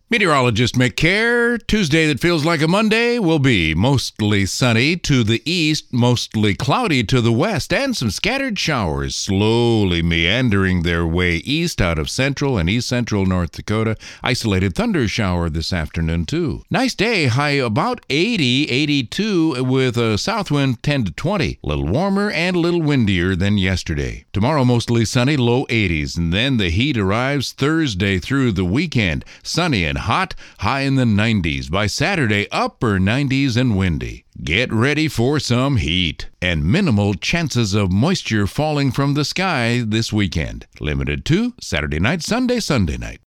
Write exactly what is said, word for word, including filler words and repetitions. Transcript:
Meteorologist Mick Care. Tuesday that feels like a Monday will be mostly sunny to the east, mostly cloudy to the west, and some scattered showers slowly meandering their way east out of central and east central North Dakota. Isolated thunder shower this afternoon, too. Nice day, high about eighty, eighty-two, with a south wind ten to twenty. A little warmer and a little windier than yesterday. Tomorrow, mostly sunny, low eighties, and then the heat arrives Thursday through the weekend. Sunny and hot, high in the nineties. By Saturday, upper nineties and windy. Get ready for some heat and minimal chances of moisture falling from the sky this weekend. Limited to Saturday night, Sunday, Sunday night.